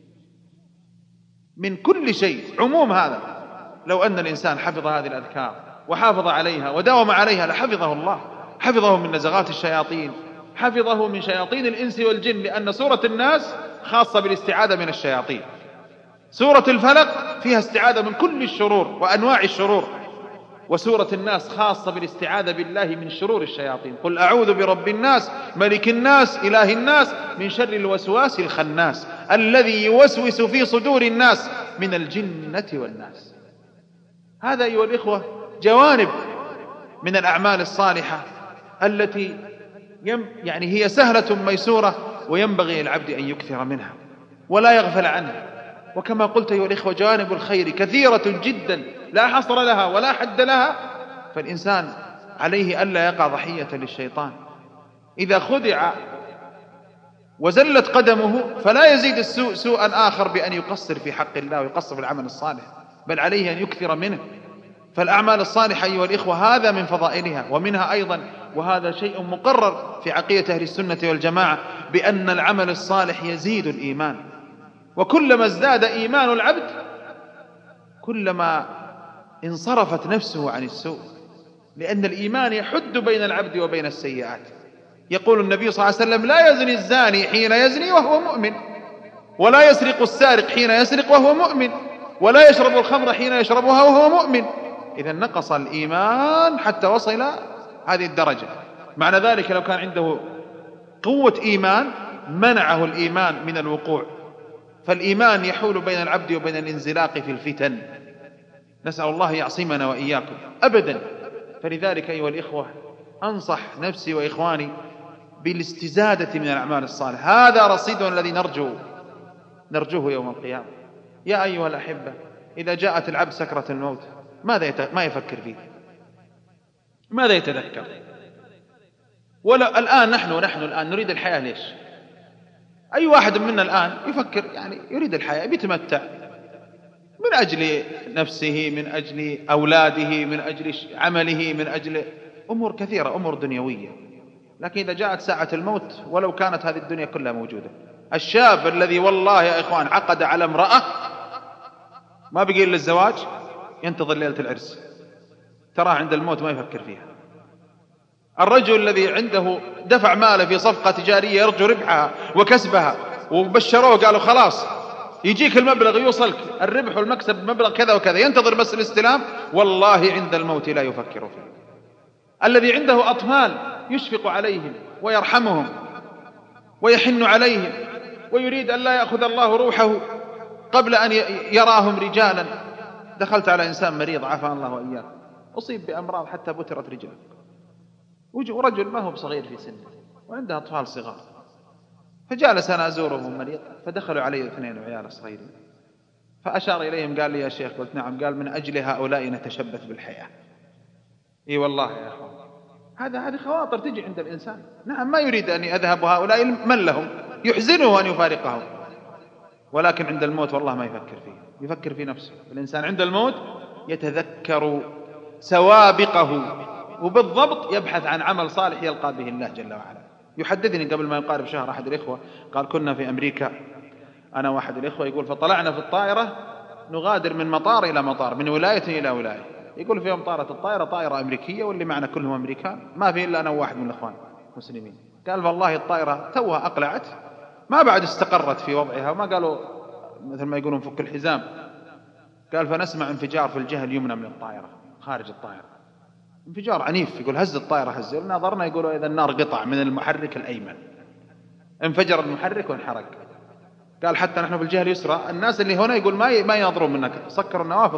من كل شيء. عموم هذا لو أن الإنسان حفظ هذه الأذكار وحافظ عليها وداوم عليها لحفظه الله، حفظه من نزغات الشياطين، حفظه من شياطين الإنس والجن، لأن سورة الناس خاصة بالاستعاذة من الشياطين، سورة الفلق فيها استعاذة من كل الشرور وأنواع الشرور، وسورة الناس خاصة بالاستعاذة بالله من شرور الشياطين. قل أعوذ برب الناس ملك الناس إله الناس من شر الوسواس الخناس الذي يوسوس في صدور الناس من الجنة والناس. هذا أيها الإخوة جوانب من الأعمال الصالحة التي يم يعني هي سهلة ميسورة، وينبغي العبد أن يكثر منها ولا يغفل عنها. وكما قلت أيها الإخوة جوانب الخير كثيرة جدا لا حصر لها ولا حد لها، فالإنسان عليه ألا يقع ضحية للشيطان. إذا خدع وزلت قدمه فلا يزيد السوء سوءا آخر بأن يقصر في حق الله ويقصر في العمل الصالح، بل عليه أن يكثر منه. فالأعمال الصالحة أيها الإخوة هذا من فضائلها، ومنها أيضا وهذا شيء مقرر في عقيدة أهل السنة والجماعة بأن العمل الصالح يزيد الإيمان، وكلما ازداد إيمان العبد كلما انصرفت نفسه عن السوء، لأن الإيمان يحد بين العبد وبين السيئات. يقول النبي صلى الله عليه وسلم لا يزني الزاني حين يزني وهو مؤمن، ولا يسرق السارق حين يسرق وهو مؤمن، ولا يشرب الخمر حين يشربها وهو مؤمن. إذا نقص الإيمان حتى وصل هذه الدرجة. معنى ذلك لو كان عنده قوة إيمان منعه الإيمان من الوقوع، فالإيمان يحول بين العبد وبين الانزلاق في الفتن، نسأل الله يعصمنا وإياكم أبدا. فلذلك أيها الإخوة أنصح نفسي وإخواني بالاستزادة من الأعمال الصالحة، هذا رصيدنا الذي نرجو نرجوه يوم القيامة. يا أيها الأحبة، إذا جاءت العبد سكرة الموت ماذا يت... ما يفكر فيه؟ ماذا يتذكر؟ ولا الآن نحن نحن الآن نريد الحياة. ليش؟ أي واحد منا الآن يفكر يعني يريد الحياة، بيتمتع من أجل نفسه، من أجل أولاده، من أجل عمله، من أجل أمور كثيرة، أمور دنيوية. لكن إذا جاءت ساعة الموت ولو كانت هذه الدنيا كلها موجودة، الشاب الذي والله يا إخوان عقد على امرأة ما بقي إلا الزواج ينتظر ليلة العرس، ترى عند الموت ما يفكر فيها. الرجل الذي عنده دفع ماله في صفقة تجارية يرجو ربحها وكسبها، وبشروه قالوا خلاص يجيك المبلغ يوصلك الربح والمكسب مبلغ كذا وكذا، ينتظر بس الاستلام، والله عند الموت لا يفكر فيه. الذي عنده أطفال يشفق عليهم ويرحمهم ويحن عليهم ويريد أن لا يأخذ الله روحه قبل أن يراهم رجالا. دخلت على إنسان مريض عافانا الله وإياه، أصيب بأمراض حتى بترت رجله، ورجل ما هو بصغير في سنه وعنده أطفال صغار، فجالس أنا أزورهم مريض، فدخلوا علي اثنين عيال صغيرين، فأشار إليهم قال لي يا شيخ، قلت نعم، قال من أجل هؤلاء نتشبث بالحياة. إي والله يا أخوان، هذا هذه خواطر تجي عند الإنسان. نعم ما يريد أن يذهب هؤلاء من لهم، يحزنه أن يفارقهم، ولكن عند الموت والله ما يفكر فيه، يفكر في نفسه. الإنسان عند الموت يتذكر سوابقه، وبالضبط يبحث عن عمل صالح يلقى به الله جل وعلا. يحدثني قبل ما يقارب شهر أحد الإخوة قال كنا في أمريكا أنا واحد الإخوة، يقول فطلعنا في الطائرة نغادر من مطار إلى مطار، من ولاية إلى ولاية. يقول في يوم طارت الطائرة طائرة أمريكية واللي معنا كلهم أمريكان، ما في إلا أنا وواحد من الأخوان مسلمين. قال والله الطائرة توها أقلعت، ما بعد استقرت في وضعها، وما قالوا مثل ما يقولون فك الحزام. قال فنسمع انفجار في الجهة اليمنى من الطائرة خارج الطائرة، انفجار عنيف، يقول هز الطائرة هز. نظرنا يقولوا إذا النار قطع من المحرك الأيمن، انفجر المحرك وانحرق. قال حتى نحن في الجهة اليسرى الناس اللي هنا يقول ما ما ينظرون منك، سكروا النوافذ.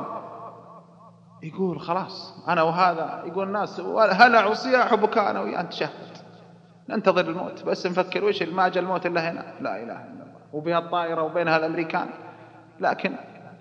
يقول خلاص أنا وهذا، يقول الناس هلع وصياح وبكاء، أنا وياه نتشهد ننتظر الموت، بس نفكر وش ما جاء الموت إلا هنا، لا إله إلا الله، وبها الطائرة وبينها الأمريكان. لكن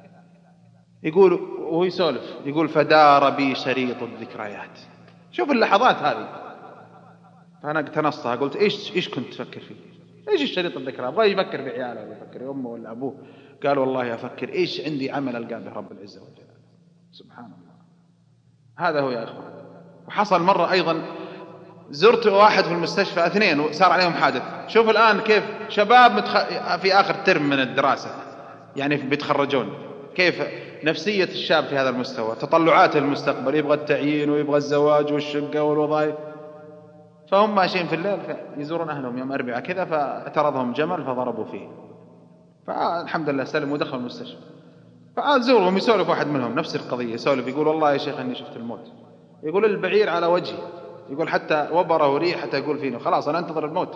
يقول وهو يسولف يقول فدار بي شريط الذكريات. شوف اللحظات هذه، فأنا اقتنصتها قلت إيش إيش كنت تفكر فيه؟ إيش الشريط الذكريات؟ بغى يفكر بعياله ولا يفكر أمه ولا أبوه؟ قال والله أفكر إيش عندي عمل ألقى به رب العزة والجلال. سبحان الله. هذا هو يا إخوان. وحصل مرة أيضا زرت واحد في المستشفى، اثنين وصار عليهم حادث. شوف الآن كيف شباب متخ... في آخر ترم من الدراسة يعني بيتخرجون، كيف نفسية الشاب في هذا المستوى، تطلعات المستقبل، يبغى التعيين ويبغى الزواج والشقة والوظائف. فهم ماشيين في الليل يزورون أهلهم يوم أربعة كذا، فاعترضهم جمل فضربوا فيه، فالحمد لله سلم ودخل المستشفى. فأزورهم يسولف واحد منهم نفس القضية، يسولف يقول والله يا شيخ أني شفت الموت، يقول البعير على وجهي، يقول حتى وبره وريح حتى يقول فيني خلاص أنا أنتظر الموت.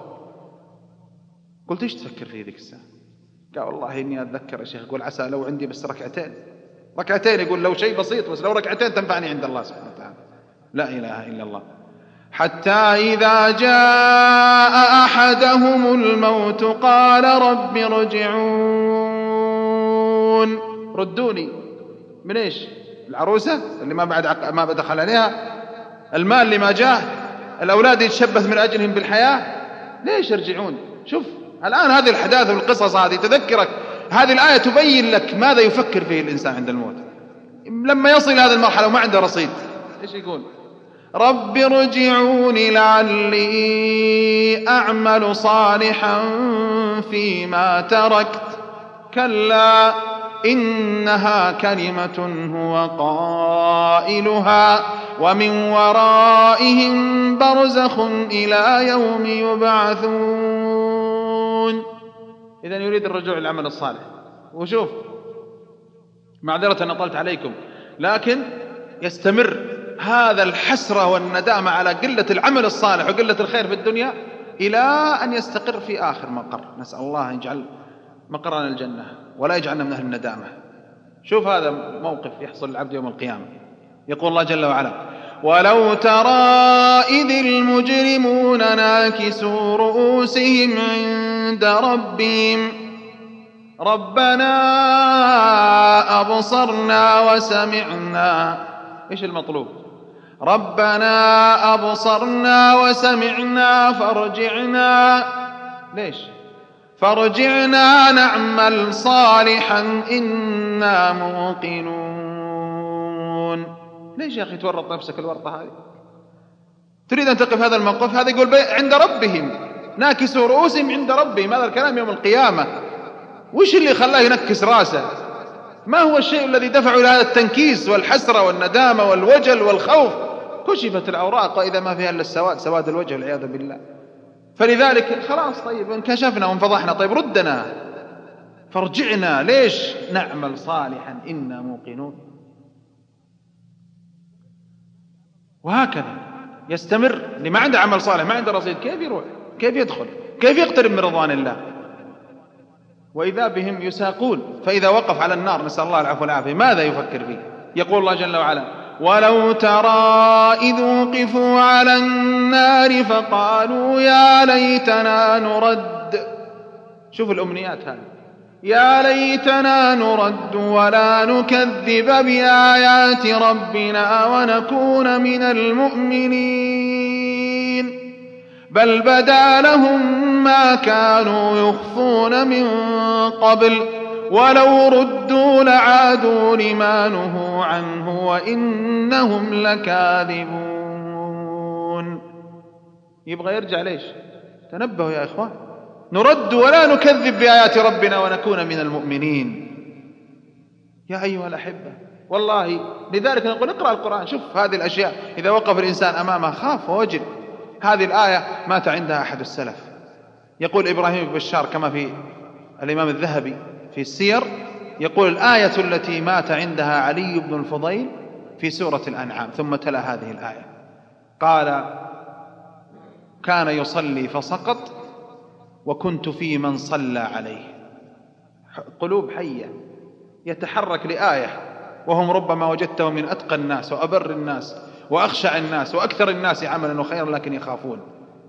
قلت إيش تفكر في ذيك الساعة؟ قال والله إني أتذكر يا شيخ، يقول عسى لو عندي بس ركعتين ركعتين، يقول لو شيء بسيط بس لو ركعتين تنفعني عند الله سبحانه وتعالى. لا إله إلا الله. حتى إذا جاء أحدهم الموت قال رب ارجعون، ردوني من إيش؟ العروسة اللي ما بعد عق... ما بدخل عليها، المال اللي ما جاء، الأولاد يتشبث من أجلهم بالحياة، ليش ارجعون؟ شوف الآن هذه الأحداث والقصص هذه تذكرك، هذه الآية تبين لك ماذا يفكر فيه الإنسان عند الموت لما يصل هذه المرحلة وما عنده رصيد. إيش يقول؟ رب ارجعوني لعلي أعمل صالحا فيما تركت كلا إنها كلمة هو قائلها ومن ورائهم برزخ إلى يوم يبعثون. إذن يريد الرجوع للعمل الصالح. وشوف معذرة أن أطلت عليكم، لكن يستمر هذا الحسرة والندامة على قلة العمل الصالح وقلة الخير في الدنيا إلى أن يستقر في آخر مقر. نسأل الله أن يجعل مقرنا الجنة ولا يجعلنا من أهل الندامة. شوف هذا موقف يحصل العبد يوم القيامة. يقول الله جل وعلا: ولو ترى إذ المجرمون ناكسوا رؤوسهم عند ربهم ربنا أبصرنا وسمعنا. إيش المطلوب؟ ربنا أبصرنا وسمعنا فارجعنا. ليش؟ فارجعنا نعمل صالحا إنا موقنون. ليش يا أخي تورط نفسك الورطة هذه؟ تريد أن تقف هذا الموقف؟ هذا يقول عند ربهم ناكسوا رؤوسهم عند ربهم. هذا الكلام يوم القيامة. وش اللي خلاه ينكس راسه؟ ما هو الشيء الذي دفعه إلى هذا التنكيس والحسرة والندامة والوجل والخوف؟ كشفت الأوراق وإذا ما فيها إلا السواد، سواد الوجه والعياذ بالله. فلذلك خلاص، طيب انكشفنا وانفضحنا، طيب ردنا فارجعنا. ليش؟ نعمل صالحا إنا موقنون. وهكذا يستمر. اللي ما عنده عمل صالح، ما عنده رصيد، كيف يروح؟ كيف يدخل؟ كيف يقترب من رضوان الله؟ وإذا بهم يساقون. فإذا وقف على النار، نسأل الله العفو والعافية، ماذا يفكر فيه؟ يقول الله جل وعلا: ولو ترى إذ وقفوا على النار فقالوا يا ليتنا نرد. شوف الأمنيات هذه، يا ليتنا نرد ولا نكذب بآيات ربنا ونكون من المؤمنين بل بدا لهم ما كانوا يخفون من قبل ولو ردوا لعادوا لما نهوا عنه وإنهم لكاذبون. يبغى يرجع. ليش؟ تنبهوا يا إخوان. نرد ولا نكذب بآيات ربنا ونكون من المؤمنين. يا أيها الأحبة، والله لذلك نقول اقرأ القرآن. شوف هذه الأشياء إذا وقف الإنسان أمامها خاف ووجل. هذه الآية مات عندها أحد السلف، يقول إبراهيم بن بشار كما في الإمام الذهبي في السير، يقول الآية التي مات عندها علي بن الفضيل في سورة الأنعام. ثم تلا هذه الآية، قال: كان يصلي فسقط وكنت في من صلى عليه. قلوب حية يتحرك لآية، وهم ربما وجدتهم من أتقى الناس وأبر الناس وأخشع الناس وأكثر الناس عملا وخيرا لكن يخافون.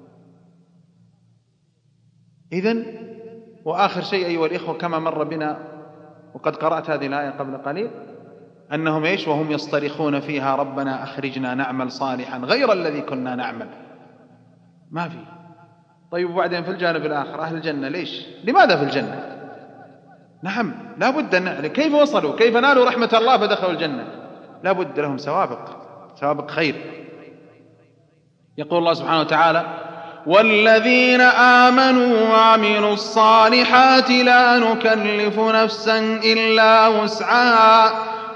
إذن وآخر شيء أيها الإخوة، كما مر بنا وقد قرأت هذه الآية قبل قليل، أنهم إيش؟ وهم يصطرخون فيها ربنا أخرجنا نعمل صالحا غير الذي كنا نعمل. ما في. طيب وبعدين في الجانب الآخر أهل الجنة ليش؟ لماذا في الجنة؟ نعم لا بد أن نعلم كيف وصلوا، كيف نالوا رحمة الله فدخلوا الجنة. لا بد لهم سوابق، سوابق خير. يقول الله سبحانه وتعالى: والذين آمنوا وعملوا الصالحات لا نكلف نفسا إلا وسعها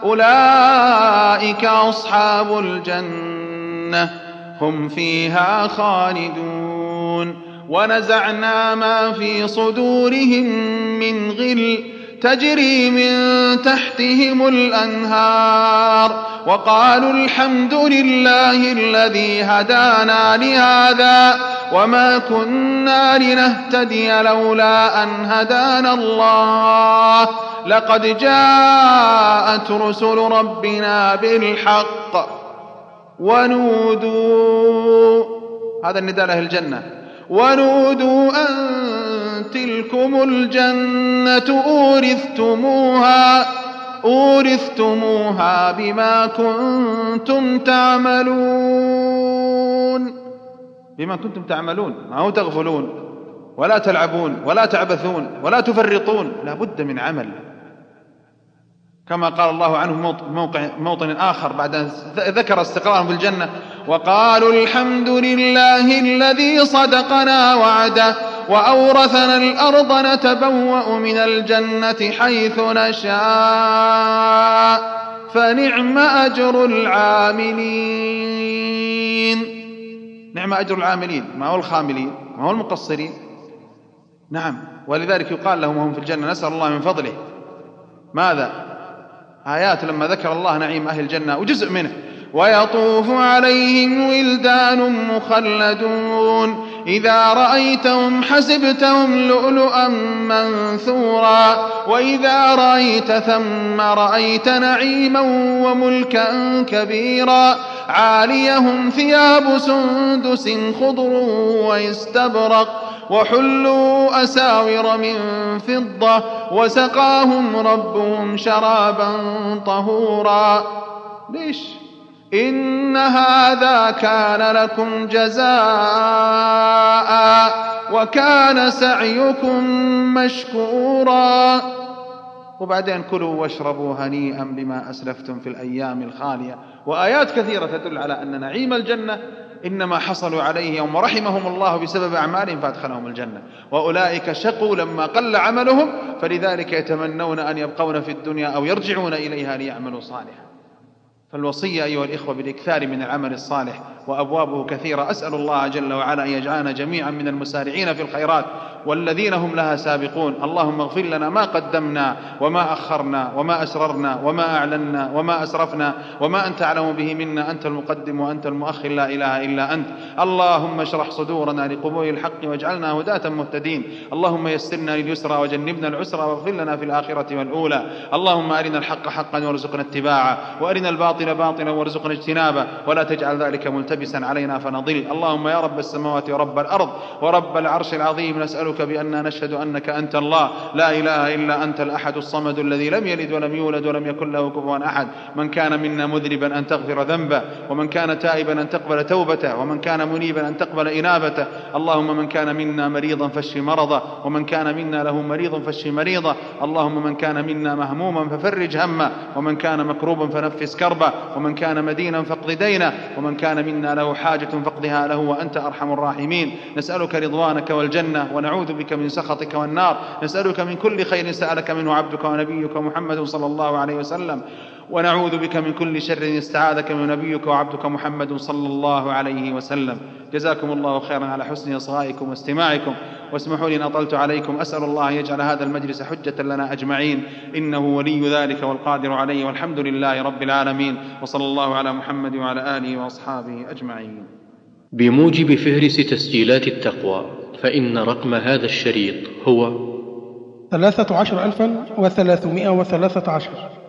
أولئك أصحاب الجنة هم فيها خالدون. ونزعنا ما في صدورهم من غل تجري من تحتهم الأنهار وقالوا الحمد لله الذي هدانا لهذا وما كنا لنهتدي لولا أن هدانا الله لقد جاءت رسل ربنا بالحق ونودوا. هذا النداء لأهل الجنة. ونودوا أن تلكم الجنة أورثتموها أورثتموها بما كنتم تعملون. بما كنتم تعملون، ما هو تغفلون ولا تلعبون ولا تعبثون ولا تفرطون، لا بد من عمل. كما قال الله عنه موقع موطن آخر بعد أن ذكر استقرارهم في الجنة: وقالوا الحمد لله الذي صدقنا وعده وأورثنا الأرض نتبوأ من الجنة حيث نشاء فنعم أجر العاملين. نعم أجر العاملين، ما هو الخاملين، ما هو المقصرين. نعم، ولذلك يقال لهم وهم في الجنة: نسأل الله من فضله. ماذا؟ آيات لما ذكر الله نعيم أهل الجنة وجزء منه: ويطوف عليهم ولدان مخلدون إذا رأيتهم حسبتهم لؤلؤا منثورا وإذا رأيت ثم رأيت نعيما وملكا كبيرا عاليهم ثياب سندس خضر واستبرق وحلوا أساور من فضة وسقاهم ربهم شرابا طهورا. ليش؟ إن هذا كان لكم جزاء وكان سعيكم مشكورا. وبعدين كلوا واشربوا هنيئا بما أسلفتم في الأيام الخالية. وآيات كثيرة تدل على أن نعيم الجنة إنما حصلوا عليه يوم رحمهم الله بسبب أعمالهم فأدخلهم الجنة، وأولئك شقوا لما قل عملهم فلذلك يتمنون أن يبقون في الدنيا أو يرجعون إليها ليعملوا صالحا. فالوصية أيها الإخوة بالإكثار من العمل الصالح وأبوابه كثيرة. أسأل الله جل وعلا أن يجعلنا جميعا من المسارعين في الخيرات والذين هم لها سابقون. اللهم اغفر لنا ما قدمنا وما أخرنا وما أسررنا وما أعلنا وما أسرفنا وما أنت أعلم به منا، أنت المقدم وأنت المؤخر لا إله إلا أنت. اللهم اشرح صدورنا لقبول الحق واجعلنا هداة مهتدين. اللهم يسرنا لليسرى وجنبنا العسرى واغفر لنا في الآخرة والأولى. اللهم أرنا الحق حقا وارزقنا اتباعه وأرنا الباطل باطلا وارزقنا اجتنابه ولا تجعل ذلك ملتبسا علينا فنضل. اللهم يا رب السماوات ورب الأرض ورب العرش العظيم نسألك بأننا نشهد أنك أنت الله لا إله إلا أنت الأحد الصمد الذي لم يلد ولم يولد ولم يكن له كفوا أحد. من كان منا مذنبا أن تغفر ذنبه ومن كان تائبا أن تقبل توبته ومن كان منيبا أن تقبل إنابته. اللهم من كان منا مريضا فاشف مرضه ومن كان منا له مريض فاشف مريضه. اللهم من كان منا مهموما ففرج همه ومن كان مكروبا فنفس كربه ومن كان مدينا فاقض دينه ومن كان منا له حاجة فاقضها له وأنت أرحم الراحمين. نسألك رضوانك والجنة ونعوذ بك من سخطك والنار. نسألك من كل خير سألك منه عبدك ونبيك محمد صلى الله عليه وسلم ونعوذ بك من كل شر استعاذك من نبيك وعبدك محمد صلى الله عليه وسلم. جزاكم الله خيرا على حسن إصغائكم واستماعكم واسمحوا لي إن أطلت عليكم. أسأل الله أن يجعل هذا المجلس حجة لنا أجمعين إنه ولي ذلك والقادر عليه والحمد لله رب العالمين وصلى الله على محمد وعلى آله وأصحابه أجمعين. بموجب فهرس تسجيلات التقوى فإن رقم هذا الشريط هو ثلاثة عشر ألفا وثلاثمائة وثلاثة عشر.